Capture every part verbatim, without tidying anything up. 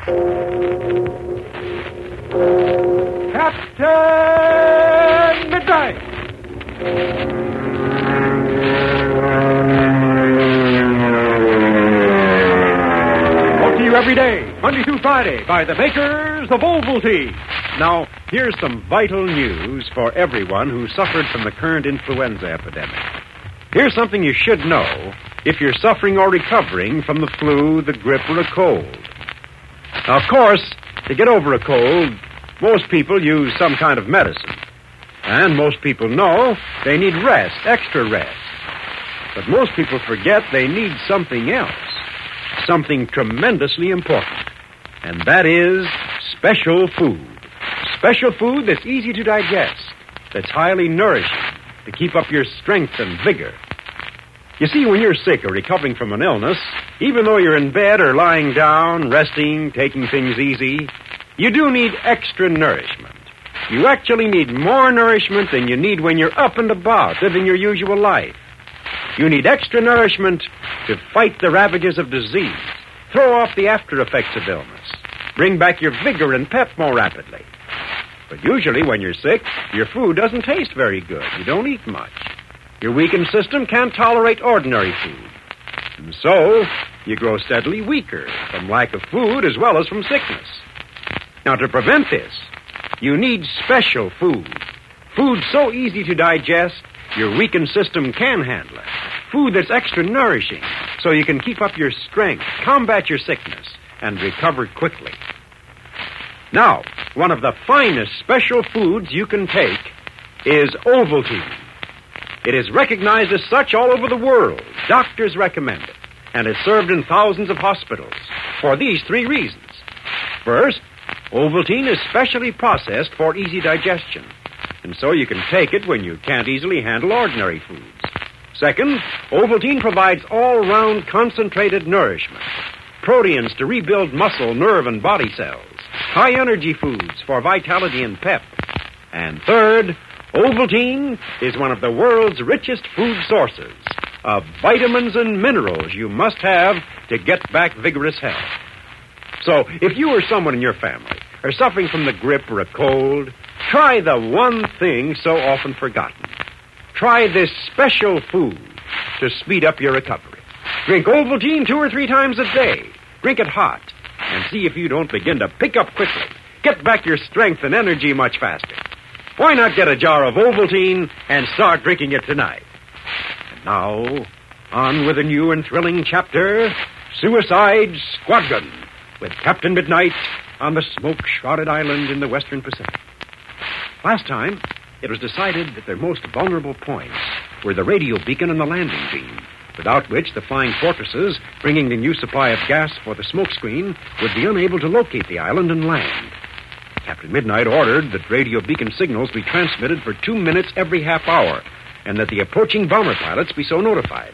Captain Midnight! Brought to you every day, Monday through Friday, by the makers of Ovaltine. Now, here's some vital news for everyone who suffered from the current influenza epidemic. Here's something you should know if you're suffering or recovering from the flu, the grip, or a cold. Now, of course, to get over a cold, most people use some kind of medicine. And most people know they need rest, extra rest. But most people forget they need something else, something tremendously important. And that is special food. Special food that's easy to digest, that's highly nourishing, to keep up your strength and vigor. You see, when you're sick or recovering from an illness, even though you're in bed or lying down, resting, taking things easy, you do need extra nourishment. You actually need more nourishment than you need when you're up and about, living your usual life. You need extra nourishment to fight the ravages of disease, throw off the after effects of illness, bring back your vigor and pep more rapidly. But usually when you're sick, your food doesn't taste very good. You don't eat much. Your weakened system can't tolerate ordinary food. And so, you grow steadily weaker from lack of food as well as from sickness. Now, to prevent this, you need special food. Food so easy to digest, your weakened system can handle it. Food that's extra nourishing, so you can keep up your strength, combat your sickness, and recover quickly. Now, one of the finest special foods you can take is Ovaltine. It is recognized as such all over the world. Doctors recommend it, and is served in thousands of hospitals for these three reasons. First, Ovaltine is specially processed for easy digestion, and so you can take it when you can't easily handle ordinary foods. Second, Ovaltine provides all-round concentrated nourishment, proteins to rebuild muscle, nerve, and body cells, high-energy foods for vitality and pep. And third, Ovaltine is one of the world's richest food sources of vitamins and minerals you must have to get back vigorous health. So, if you or someone in your family are suffering from the grip or a cold, try the one thing so often forgotten. Try this special food to speed up your recovery. Drink Ovaltine two or three times a day. Drink it hot, and see if you don't begin to pick up quickly. Get back your strength and energy much faster. Why not get a jar of Ovaltine and start drinking it tonight? And now, on with a new and thrilling chapter, Suicide Squadron, with Captain Midnight on the smoke-shrouded island in the western Pacific. Last time, it was decided that their most vulnerable points were the radio beacon and the landing beam, without which the flying fortresses, bringing the new supply of gas for the smokescreen, would be unable to locate the island and land. Captain Midnight ordered that radio beacon signals be transmitted for two minutes every half hour, and that the approaching bomber pilots be so notified.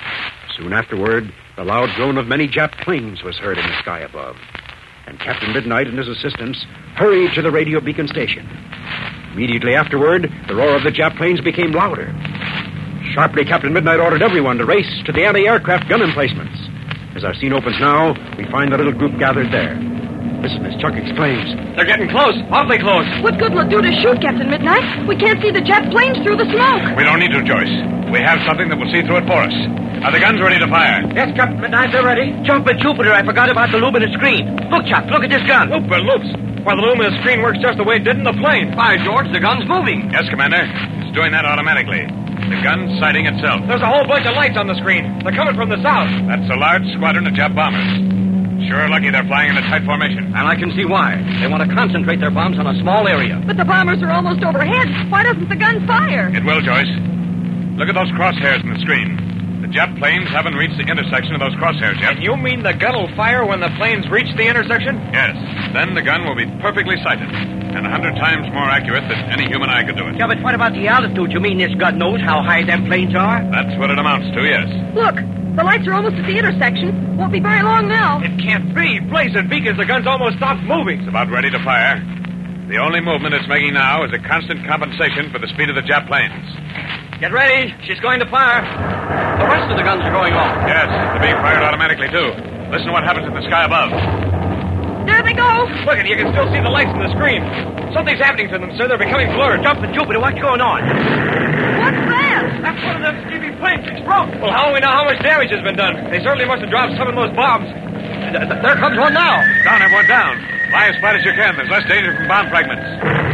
Soon afterward, the loud drone of many Jap planes was heard in the sky above, and Captain Midnight and his assistants hurried to the radio beacon station. Immediately afterward, the roar of the Jap planes became louder. Sharply, Captain Midnight ordered everyone to race to the anti-aircraft gun emplacements. As our scene opens now, we find the little group gathered there. Listen as Chuck exclaims. They're getting close, awfully close. What good will it do to shoot, Captain Midnight? We can't see the Jap planes through the smoke. We don't need to, Joyce. We have something that will see through it for us. Are the guns ready to fire? Yes, Captain Midnight, they're ready. Jumper Jupiter, I forgot about the luminous screen. Look, Chuck, look at this gun. Looper loops. Why, the luminous screen works just the way it did in the plane. Fire, George, the gun's moving. Yes, Commander. It's doing that automatically. The gun's sighting itself. There's a whole bunch of lights on the screen. They're coming from the south. That's a large squadron of Jap bombers. Sure lucky they're flying in a tight formation. And I can see why. They want to concentrate their bombs on a small area. But the bombers are almost overhead. Why doesn't the gun fire? It will, Joyce. Look at those crosshairs in the screen. The Jap planes haven't reached the intersection of those crosshairs yet. And you mean the gun will fire when the planes reach the intersection? Yes. Then the gun will be perfectly sighted, and a hundred times more accurate than any human eye could do it. Yeah, but what about the altitude? You mean this gun knows how high them planes are? That's what it amounts to, yes. Look, the lights are almost at the intersection. Won't be very long now. It can't be. Blazing beacons, the gun's almost stopped moving. It's about ready to fire. The only movement it's making now is a constant compensation for the speed of the Jap planes. Get ready. She's going to fire. The rest of the guns are going off. Yes, they're being fired automatically, too. Listen to what happens in the sky above. There they go. Look, and you can still see the lights on the screen. Something's happening to them, sir. They're becoming blurred. Jumping Jupiter, what's going on? What's that? That's one of them Stevie planes exploded. Well, how do we know how much damage has been done? They certainly must have dropped some of those bombs. Th- th- there comes one now. Down, everyone, down. Fly as flat as you can. There's less danger from bomb fragments.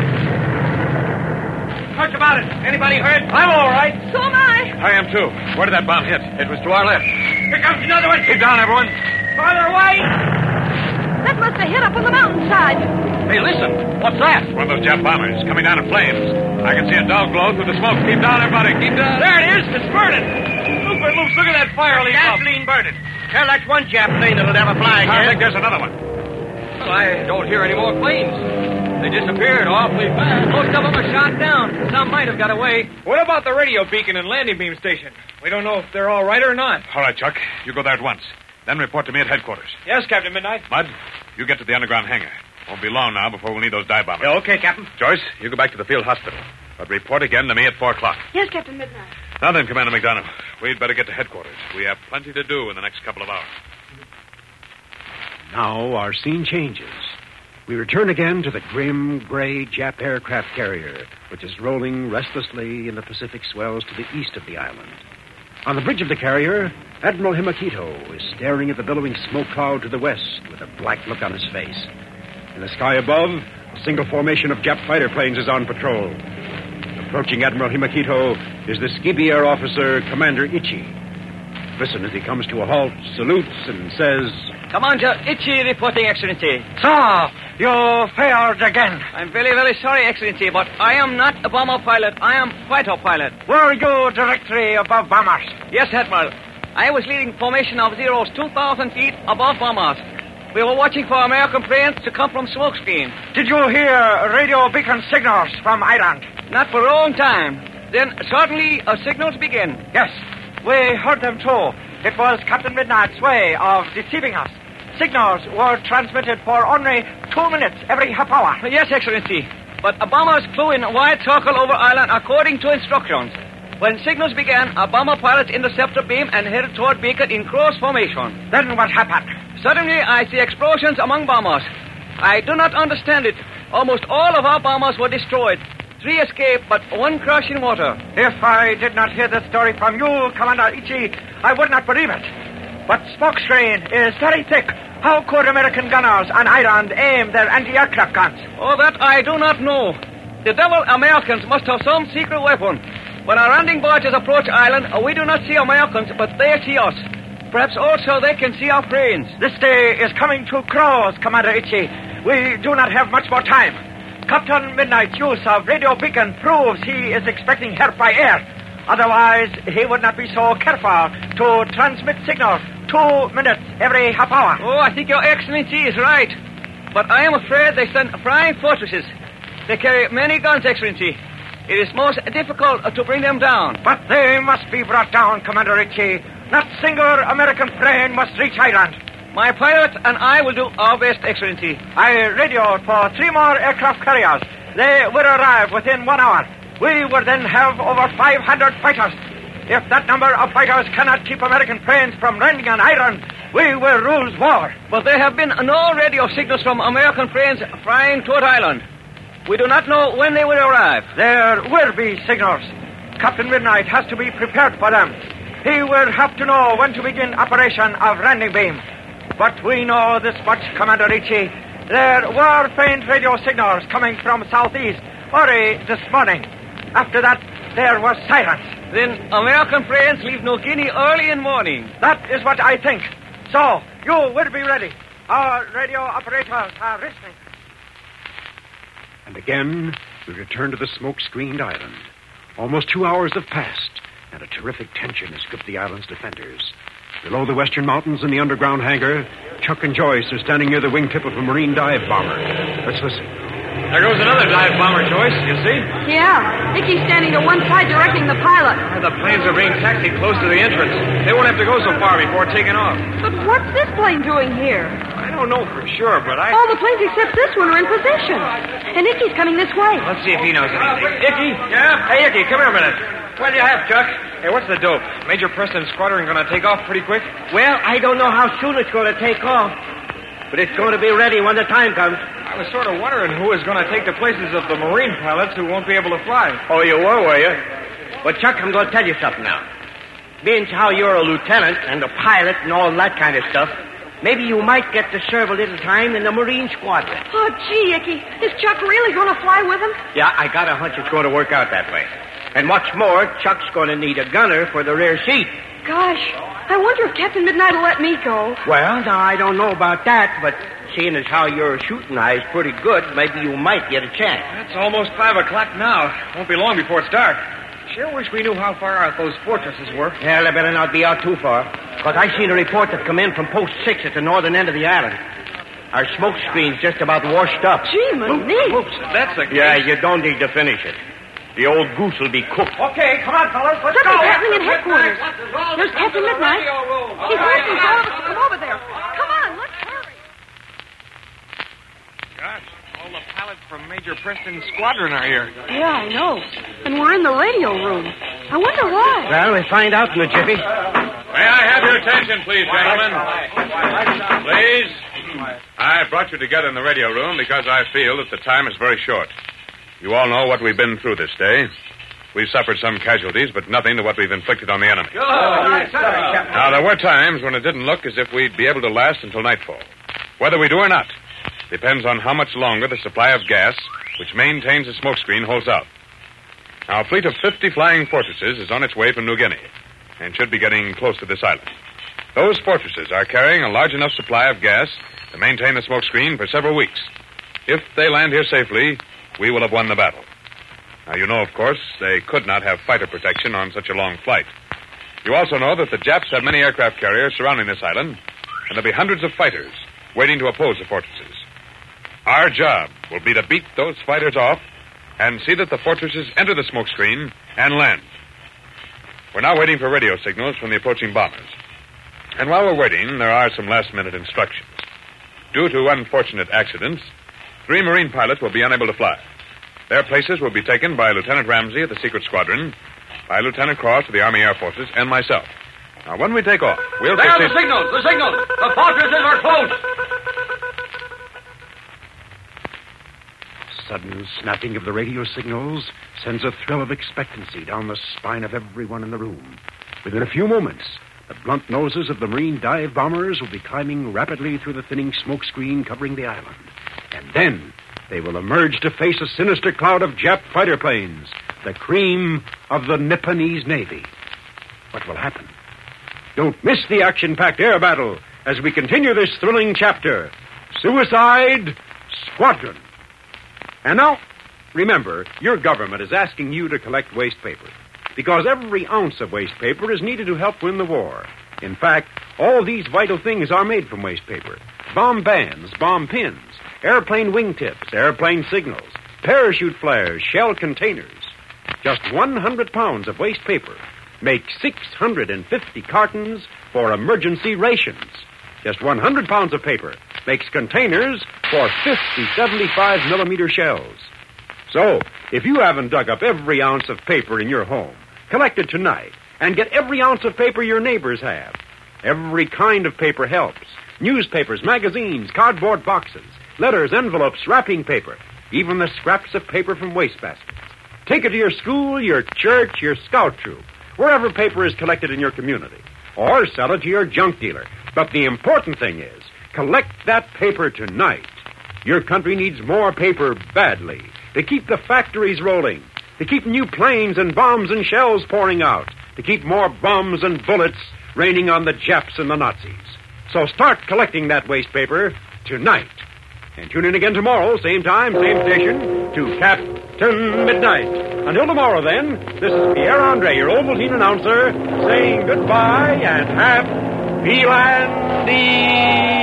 Much about it. Anybody hurt? I'm all right. So am I. I am, too. Where did that bomb hit? It was to our left. Here comes another one. Keep down, everyone. Farther away. That must have hit up on the mountainside. Hey, listen. What's that? One of those Jap bombers coming down in flames. I can see a dull glow through the smoke. Keep down, everybody. Keep down. There it is. It's burning. Look, look, look at that fire leak up. Gasoline burning. Well, that's one Jap plane that'll never fly I again. think there's another one. Well, I don't hear any more planes. They disappeared awfully fast. Most of them are shot down. Some might have got away. What about the radio beacon and landing beam station? We don't know if they're all right or not. All right, Chuck. You go there at once. Then report to me at headquarters. Yes, Captain Midnight. Mud, you get to the underground hangar. Won't be long now before we'll need those dive bombers. Yeah, okay, Captain. Joyce, you go back to the field hospital. But report again to me at four o'clock. Yes, Captain Midnight. Now then, Commander McDonough, we'd better get to headquarters. We have plenty to do in the next couple of hours. Now our scene changes. We return again to the grim, gray Jap aircraft carrier, which is rolling restlessly in the Pacific swells to the east of the island. On the bridge of the carrier, Admiral Himakito is staring at the billowing smoke cloud to the west with a black look on his face. In the sky above, a single formation of Jap fighter planes is on patrol. Approaching Admiral Himakito is the Skibi Air officer, Commander Ichi. Listen as he comes to a halt, salutes, and says... Commander Ichi reporting, Excellency. Sir, you failed again. I'm very, very sorry, Excellency, but I am not a bomber pilot. I am fighter pilot. Were you directly above bombers? Yes, Admiral. I was leading formation of Zeros two thousand feet above bombers. We were watching for American planes to come from smoke screen. Did you hear radio beacon signals from Ireland? Not for a long time. Then suddenly a signals begin. Yes, we heard them too. It was Captain Midnight's way of deceiving us. Signals were transmitted for only two minutes every half hour. Yes, Excellency. But a bombers flew in a wide circle over island according to instructions. When signals began, a bomber pilot intercepted beam and headed toward beacon in close formation. Then what happened? Suddenly, I see explosions among bombers. I do not understand it. Almost all of our bombers were destroyed. Three escaped, but one crashed in water. If I did not hear the story from you, Commander Ichi, I would not believe it. But smokescreen is very thick. How could American gunners on Ireland aim their anti-aircraft guns? Oh, that I do not know. The devil Americans must have some secret weapon. When our landing barges approach island, we do not see Americans, but they see us. Perhaps also they can see our planes. This day is coming to close, Commander Ichi. We do not have much more time. Captain Midnight's use of radio beacon proves he is expecting help by air. Otherwise, he would not be so careful to transmit signals two minutes every half hour. Oh, I think Your Excellency is right. But I am afraid they send flying fortresses. They carry many guns, Excellency. It is most difficult to bring them down. But they must be brought down, Commander Ritchie. Not single American plane must reach Ireland. My pilot and I will do our best, Excellency. I radioed for three more aircraft carriers. They will arrive within one hour. We will then have over five hundred fighters. If that number of fighters cannot keep American planes from landing on Ireland, we will lose war. But there have been no radio signals from American planes flying toward Ireland. We do not know when they will arrive. There will be signals. Captain Midnight has to be prepared for them. He will have to know when to begin operation of landing beam. But we know this much, Commander Ritchie. There were faint radio signals coming from southeast early this morning. After that, there was silence. Then American planes leave New Guinea early in morning. That is what I think. So, you will be ready. Our radio operators are listening. And again, we return to the smoke-screened island. Almost two hours have passed, and a terrific tension has gripped the island's defenders. Below the western mountains in the underground hangar, Chuck and Joyce are standing near the wingtip of a marine dive bomber. Let's listen. There goes another dive bomber, Joyce. You see? Yeah. Nicky's standing to one side directing the pilot. The planes are being taxied close to the entrance. They won't have to go so far before taking off. But what's this plane doing here? I don't know for sure, but I... All the planes except this one are in position. And Nicky's coming this way. Let's see if he knows anything. Icky? Yeah? Hey, Icky, come here a minute. What do you have, Chuck? Hey, what's the dope? Major Preston's squadron going to take off pretty quick? Well, I don't know how soon it's going to take off. but it's going to be ready when the time comes. I was sort of wondering who was going to take the places of the Marine pilots who won't be able to fly. Oh, you were, were you? Well, Chuck, I'm going to tell you something now. Being how you're a lieutenant and a pilot and all that kind of stuff, maybe you might get to serve a little time in the Marine squadron. Oh, gee, Icky. Is Chuck really going to fly with him? Yeah, I got a hunch it's going to work out that way. And what's more, Chuck's going to need a gunner for the rear seat. Gosh, I wonder if Captain Midnight will let me go. Well, now, I don't know about that, but seeing as how your shooting eye's pretty good, maybe you might get a chance. It's almost five o'clock now. Won't be long before it's dark. Sure wish we knew how far out those fortresses were. Yeah, they better not be out too far. Because I seen a report that come in from Post six at the northern end of the island. Our smoke screen's just about washed up. Gee, me. Oops, that's a... Yeah, you don't need to finish it. The old goose will be cooked. Okay, come on, fellas. Let's Something's go. happening in headquarters. There's Captain Midnight. He's asking all of us to come over there. Come on, let's hurry. Gosh, all the pilots from Major Preston's squadron are here. Yeah, I know. And we're in the radio room. I wonder why. Well, we'll find out in a jiffy. May I have your attention, please, gentlemen? Please. I brought you together in the radio room because I feel that the time is very short. You all know what we've been through this day. We've suffered some casualties, but nothing to what we've inflicted on the enemy. Now, there were times when it didn't look as if we'd be able to last until nightfall. Whether we do or not depends on how much longer the supply of gas, which maintains the smokescreen, holds out. Now, a fleet of fifty flying fortresses is on its way from New Guinea and should be getting close to this island. Those fortresses are carrying a large enough supply of gas to maintain the smokescreen for several weeks. If they land here safely, we will have won the battle. Now, you know, of course, they could not have fighter protection on such a long flight. You also know that the Japs have many aircraft carriers surrounding this island, and there'll be hundreds of fighters waiting to oppose the fortresses. Our job will be to beat those fighters off and see that the fortresses enter the smokescreen and land. We're now waiting for radio signals from the approaching bombers. And while we're waiting, there are some last-minute instructions. Due to unfortunate accidents, three Marine pilots will be unable to fly. Their places will be taken by Lieutenant Ramsey of the Secret Squadron, by Lieutenant Cross of the Army Air Forces, and myself. Now, when we take off, we'll There are proceed... the signals, the signals. The fortresses are close. Sudden snapping of the radio signals sends a thrill of expectancy down the spine of everyone in the room. Within a few moments, the blunt noses of the Marine dive bombers will be climbing rapidly through the thinning smoke screen covering the island. And then they will emerge to face a sinister cloud of Jap fighter planes, the cream of the Nipponese Navy. What will happen? Don't miss the action-packed air battle as we continue this thrilling chapter, Suicide Squadron. And now, remember, your government is asking you to collect waste paper, because every ounce of waste paper is needed to help win the war. In fact, all these vital things are made from waste paper. Bomb bands, bomb pins, airplane wingtips, airplane signals, parachute flares, shell containers. Just one hundred pounds of waste paper make six hundred fifty cartons for emergency rations. Just one hundred pounds of paper makes containers for fifty seventy-five millimeter shells. So, if you haven't dug up every ounce of paper in your home, collect it tonight and get every ounce of paper your neighbors have. Every kind of paper helps. Newspapers, magazines, cardboard boxes, letters, envelopes, wrapping paper, even the scraps of paper from wastebaskets. Take it to your school, your church, your scout troop, wherever paper is collected in your community. Or sell it to your junk dealer. But the important thing is, collect that paper tonight. Your country needs more paper badly to keep the factories rolling, to keep new planes and bombs and shells pouring out, to keep more bombs and bullets raining on the Japs and the Nazis. So start collecting that waste paper tonight. And tune in again tomorrow, same time, same station, to Captain Midnight. Until tomorrow, then, this is Pierre Andre, your Ovaltine announcer, saying goodbye and happy landing.